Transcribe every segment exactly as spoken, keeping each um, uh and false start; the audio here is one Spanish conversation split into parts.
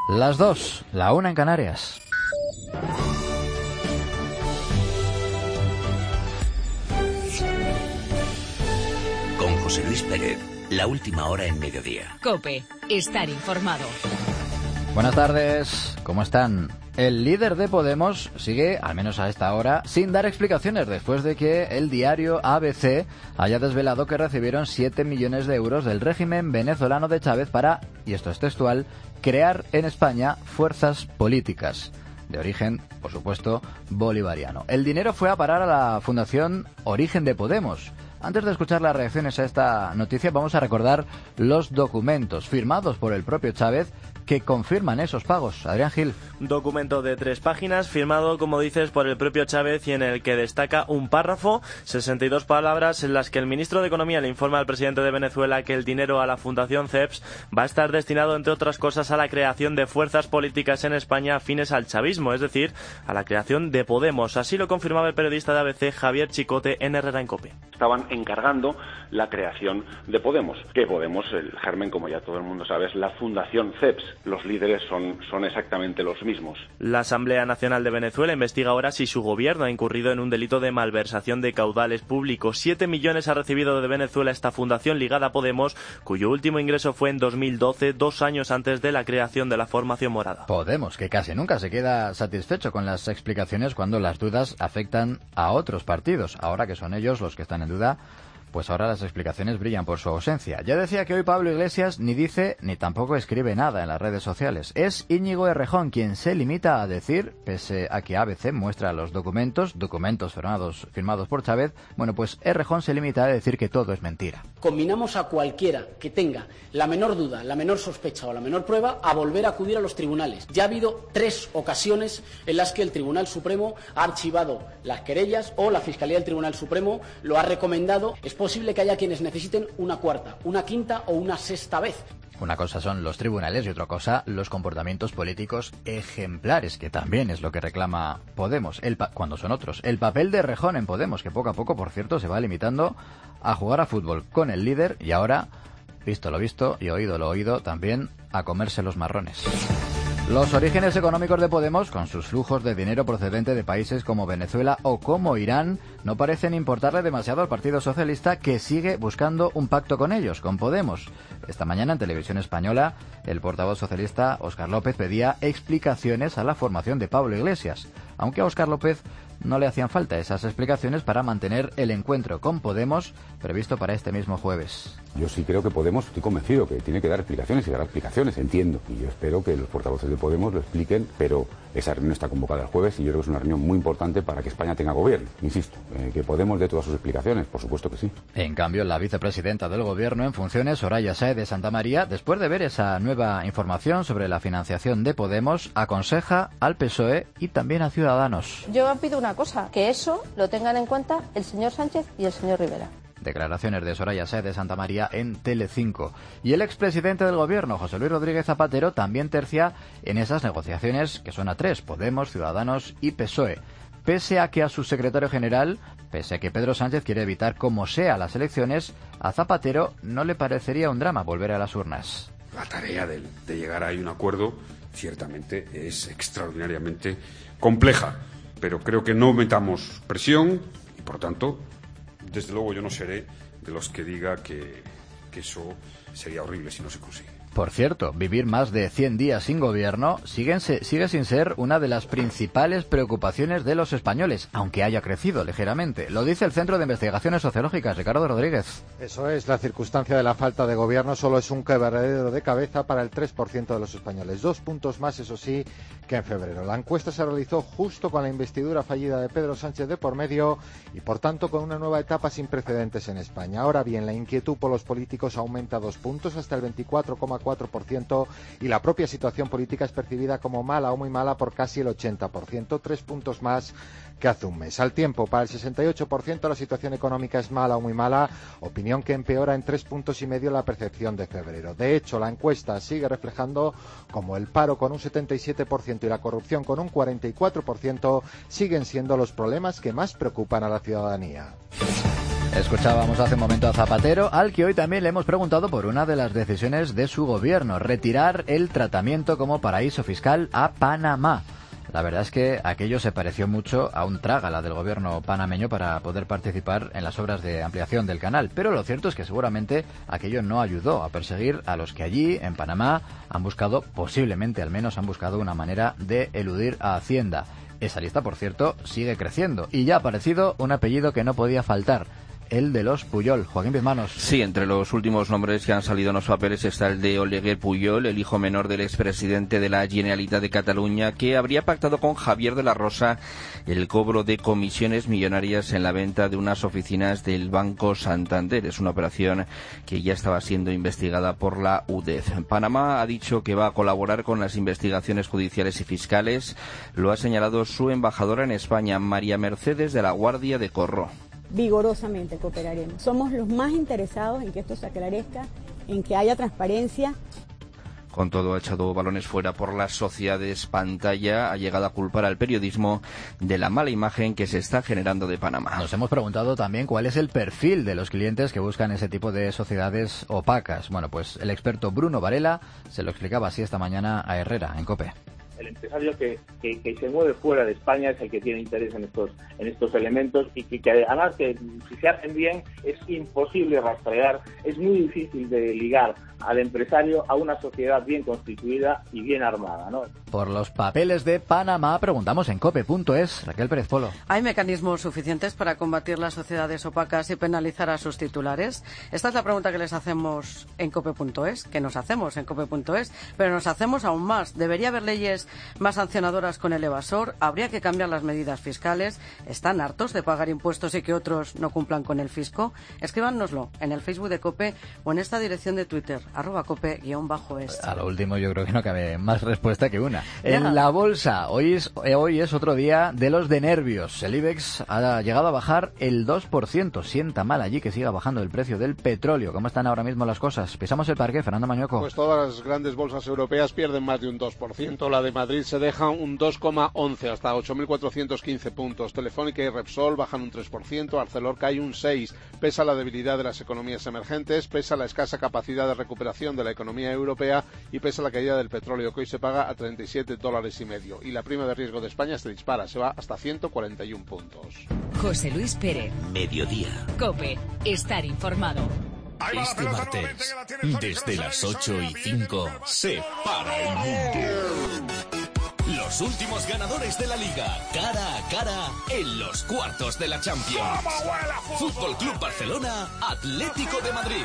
Las dos, la una en Canarias. Con José Luis Pérez, la última hora en mediodía. COPE, estar informado. Buenas tardes, ¿cómo están? El líder de Podemos sigue, al menos a esta hora, sin dar explicaciones después de que el diario A B C haya desvelado que recibieron siete millones de euros del régimen venezolano de Chávez para, y esto es textual, crear en España fuerzas políticas de origen, por supuesto, bolivariano. El dinero fue a parar a la Fundación Origen de Podemos. Antes de escuchar las reacciones a esta noticia, vamos a recordar los documentos firmados por el propio Chávez que confirman esos pagos. Adrián Gil. Documento de tres páginas, firmado, como dices, por el propio Chávez y en el que destaca un párrafo, sesenta y dos palabras, en las que el ministro de Economía le informa al presidente de Venezuela que el dinero a la Fundación C E P S va a estar destinado, entre otras cosas, a la creación de fuerzas políticas en España afines al chavismo, es decir, a la creación de Podemos. Así lo confirmaba el periodista de A B C, Javier Chicote, en Herrera en COPE. Estaban encargando la creación de Podemos. Que Podemos, el germen, como ya todo el mundo sabe, es la Fundación C E P S. Los líderes son, son exactamente los mismos. La Asamblea Nacional de Venezuela investiga ahora si su gobierno ha incurrido en un delito de malversación de caudales públicos. Siete millones ha recibido de Venezuela esta fundación ligada a Podemos, cuyo último ingreso fue en dos mil doce, dos años antes de la creación de la formación morada. Podemos, que casi nunca se queda satisfecho con las explicaciones cuando las dudas afectan a otros partidos. Ahora que son ellos los que están en duda, pues ahora las explicaciones brillan por su ausencia. Ya decía que hoy Pablo Iglesias ni dice ni tampoco escribe nada en las redes sociales. Es Íñigo Errejón quien se limita a decir, pese a que A B C muestra los documentos, documentos firmados, firmados por Chávez, bueno, pues Errejón se limita a decir que todo es mentira. Combinamos a cualquiera que tenga la menor duda, la menor sospecha o la menor prueba a volver a acudir a los tribunales. Ya ha habido tres ocasiones en las que el Tribunal Supremo ha archivado las querellas o la Fiscalía del Tribunal Supremo lo ha recomendado. Es posible que haya quienes necesiten una cuarta, una quinta o una sexta vez. Una cosa son los tribunales y otra cosa los comportamientos políticos ejemplares, que también es lo que reclama Podemos, el pa- cuando son otros. El papel de Errejón en Podemos, que poco a poco, por cierto, se va limitando a jugar a fútbol con el líder y ahora, visto lo visto y oído lo oído, también a comerse los marrones. Los orígenes económicos de Podemos, con sus flujos de dinero procedente de países como Venezuela o como Irán, no parecen importarle demasiado al Partido Socialista, que sigue buscando un pacto con ellos, con Podemos. Esta mañana en Televisión Española, el portavoz socialista Óscar López pedía explicaciones a la formación de Pablo Iglesias, aunque a Óscar López no le hacían falta esas explicaciones para mantener el encuentro con Podemos previsto para este mismo jueves. Yo sí creo que Podemos, estoy convencido que tiene que dar explicaciones y dará explicaciones, entiendo. Y yo espero que los portavoces de Podemos lo expliquen, pero esa reunión está convocada el jueves y yo creo que es una reunión muy importante para que España tenga gobierno. Insisto, eh, que Podemos dé todas sus explicaciones, por supuesto que sí. En cambio, la vicepresidenta del Gobierno en funciones, Soraya Sáez de Santamaría, después de ver esa nueva información sobre la financiación de Podemos, aconseja al P S O E y también a Ciudadanos. Yo pido una cosa, que eso lo tengan en cuenta el señor Sánchez y el señor Rivera. Declaraciones de Soraya Sáez de Santamaría en Telecinco. Y el expresidente del Gobierno, José Luis Rodríguez Zapatero, también tercia en esas negociaciones que son a tres: Podemos, Ciudadanos y P S O E. Pese a que a su secretario general, pese a que Pedro Sánchez quiere evitar como sea las elecciones, a Zapatero no le parecería un drama volver a las urnas. La tarea de, de llegar a un acuerdo ciertamente es extraordinariamente compleja, pero creo que no metamos presión y, por tanto, desde luego yo no seré de los que diga que, que eso sería horrible si no se consigue. Por cierto, vivir más de cien días sin gobierno sigue, sigue sin ser una de las principales preocupaciones de los españoles, aunque haya crecido ligeramente. Lo dice el Centro de Investigaciones Sociológicas, Ricardo Rodríguez. Eso es, la circunstancia de la falta de gobierno solo es un quebradero de cabeza para el tres por ciento de los españoles. Dos puntos más, eso sí, que en febrero. La encuesta se realizó justo con la investidura fallida de Pedro Sánchez de por medio y, por tanto, con una nueva etapa sin precedentes en España. Ahora bien, la inquietud por los políticos aumenta dos puntos hasta el veinticuatro coma cuatro por ciento y la propia situación política es percibida como mala o muy mala por casi el ochenta por ciento, tres puntos más que hace un mes. Al tiempo, para el sesenta y ocho por ciento la situación económica es mala o muy mala, opinión que empeora en tres puntos y medio la percepción de febrero. De hecho, la encuesta sigue reflejando como el paro con un setenta y siete por ciento y la corrupción con un cuarenta y cuatro por ciento siguen siendo los problemas que más preocupan a la ciudadanía. Escuchábamos hace un momento a Zapatero, al que hoy también le hemos preguntado por una de las decisiones de su gobierno, retirar el tratamiento como paraíso fiscal a Panamá. La verdad es que aquello se pareció mucho a un trágala del gobierno panameño para poder participar en las obras de ampliación del canal. Pero lo cierto es que seguramente aquello no ayudó a perseguir a los que allí, en Panamá, han buscado, posiblemente al menos han buscado una manera de eludir a Hacienda. Esa lista, por cierto, sigue creciendo y ya ha aparecido un apellido que no podía faltar. El de los Puyol. Joaquín Pizmanos. Sí, entre los últimos nombres que han salido en los papeles está el de Oleguer Puyol, el hijo menor del expresidente de la Generalitat de Cataluña, que habría pactado con Javier de la Rosa el cobro de comisiones millonarias en la venta de unas oficinas del Banco Santander. Es una operación que ya estaba siendo investigada por la U D E F. Panamá ha dicho que va a colaborar con las investigaciones judiciales y fiscales. Lo ha señalado su embajadora en España, María Mercedes de la Guardia de Corro. Vigorosamente cooperaremos. Somos los más interesados en que esto se aclarezca, en que haya transparencia. Con todo, ha echado balones fuera por las sociedades pantalla, ha llegado a culpar al periodismo de la mala imagen que se está generando de Panamá. Nos hemos preguntado también cuál es el perfil de los clientes que buscan ese tipo de sociedades opacas. Bueno, pues el experto Bruno Varela se lo explicaba así esta mañana a Herrera, en COPE. El empresario que, que, que se mueve fuera de España es el que tiene interés en estos en estos elementos y que, que además que si se hacen bien es imposible rastrear, es muy difícil de ligar al empresario a una sociedad bien constituida y bien armada, ¿no? Por los papeles de Panamá preguntamos en cope punto es. Raquel Pérez Polo. ¿Hay mecanismos suficientes para combatir las sociedades opacas y penalizar a sus titulares? Esta es la pregunta que les hacemos en cope punto es, que nos hacemos en cope punto es, pero nos hacemos aún más. ¿Debería haber leyes más sancionadoras con el evasor? ¿Habría que cambiar las medidas fiscales? ¿Están hartos de pagar impuestos y que otros no cumplan con el fisco? Escríbanoslo en el Facebook de COPE o en esta dirección de Twitter, arroba cope guión bajo es. A lo último yo creo que no cabe más respuesta que una. En ya. La bolsa, hoy es, hoy es otro día de los de nervios. El IBEX ha llegado a bajar el dos por ciento. Sienta mal allí que siga bajando el precio del petróleo. ¿Cómo están ahora mismo las cosas? Pisamos el parque, Fernando Mañueco. Pues todas las grandes bolsas europeas pierden más de un dos por ciento. La de Madrid se deja un dos coma once hasta ocho mil cuatrocientos quince puntos. Telefónica y Repsol bajan un tres por ciento. Arcelor cae un seis por ciento. Pesa la debilidad de las economías emergentes, pesa la escasa capacidad de recuperación de la economía europea y pesa la caída del petróleo, que hoy se paga a treinta y siete dólares y medio. Y la prima de riesgo de España se dispara, se va hasta ciento cuarenta y uno puntos. José Luis Pérez. Mediodía. COPE. Estar informado. Este martes, desde las ocho y cinco, se para el mundo. Los últimos ganadores de la Liga, cara a cara en los cuartos de la Champions. Fútbol Club Barcelona, Atlético de Madrid.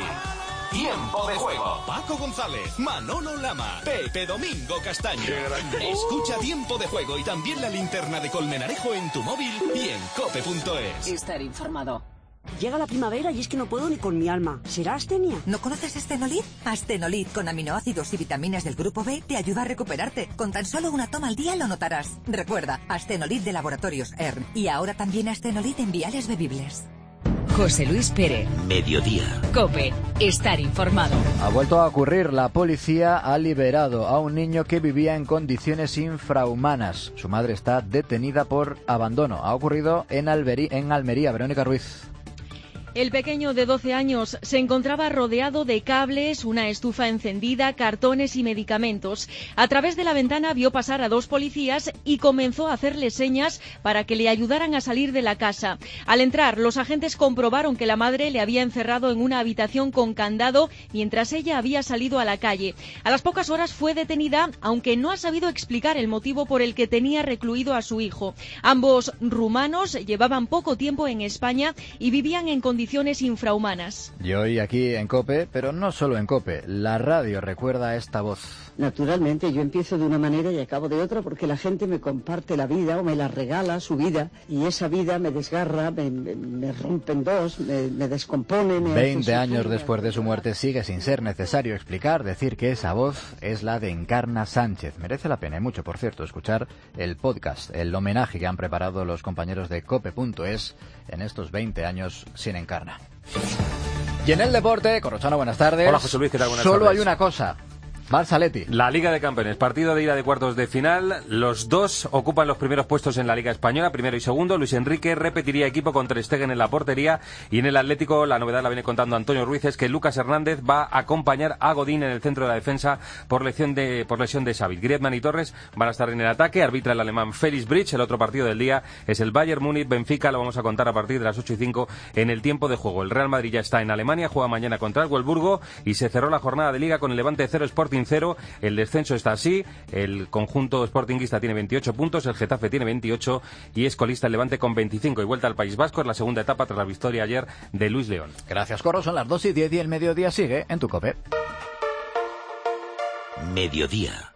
Tiempo de juego. Paco González, Manolo Lama, Pepe Domingo Castaño. Escucha Tiempo de Juego y también la linterna de Colmenarejo en tu móvil y en cope punto es. Estar informado. Llega la primavera y es que no puedo ni con mi alma. ¿Será astenia? ¿No conoces Astenolit? Astenolit con aminoácidos y vitaminas del grupo B te ayuda a recuperarte. Con tan solo una toma al día lo notarás. Recuerda, Astenolit de Laboratorios E R N. Y ahora también Astenolit en viales bebibles. José Luis Pérez. Mediodía. COPE. Estar informado. Ha vuelto a ocurrir. La policía ha liberado a un niño que vivía en condiciones infrahumanas. Su madre está detenida por abandono. Ha ocurrido en, Alberi- en Almería. Verónica Ruiz. El pequeño de doce años se encontraba rodeado de cables, una estufa encendida, cartones y medicamentos. A través de la ventana vio pasar a dos policías y comenzó a hacerle señas para que le ayudaran a salir de la casa. Al entrar, los agentes comprobaron que la madre le había encerrado en una habitación con candado mientras ella había salido a la calle. A las pocas horas fue detenida, aunque no ha sabido explicar el motivo por el que tenía recluido a su hijo. Ambos rumanos llevaban poco tiempo en España y vivían en condiciones infrahumanas. Y hoy aquí en COPE, pero no solo en COPE, la radio recuerda esta voz. Naturalmente, yo empiezo de una manera y acabo de otra porque la gente me comparte la vida o me la regala, su vida, y esa vida me desgarra, me, me, me rompe en dos, me, me descompone. Me Veinte años después de su muerte sigue sin ser necesario explicar, decir que esa voz es la de Encarna Sánchez. Merece la pena, y mucho por cierto, escuchar el podcast, el homenaje que han preparado los compañeros de cope punto es en estos veinte años sin Encarna. Y en el deporte, Corrochano, buenas tardes. Hola José Luis, ¿qué tal? Buenas Solo tardes. hay una cosa. Barça-Leti. La Liga de Campeones, partido de ida de cuartos de final. Los dos ocupan los primeros puestos en la Liga Española, primero y segundo. Luis Enrique repetiría equipo con Ter Stegen en la portería. Y en el Atlético, la novedad la viene contando Antonio Ruiz, es que Lucas Hernández va a acompañar a Godín en el centro de la defensa por lesión de, por lesión de Xavi. Griezmann y Torres van a estar en el ataque. Arbitra el alemán Felix Bridge. El otro partido del día es el Bayern Múnich-Benfica. Lo vamos a contar a partir de las ocho y cinco en el tiempo de juego. El Real Madrid ya está en Alemania, juega mañana contra el Wolfsburgo y se cerró la jornada de Liga con el Levante cero, Sporting cero. El descenso está así, el conjunto sportinguista tiene veintiocho puntos, el Getafe tiene veintiocho y es colista el Levante con veinticinco. Y vuelta al País Vasco, es la segunda etapa tras la victoria ayer de Luis León. Gracias, Corro, son las dos y diez y el mediodía sigue en tu COPE. Mediodía.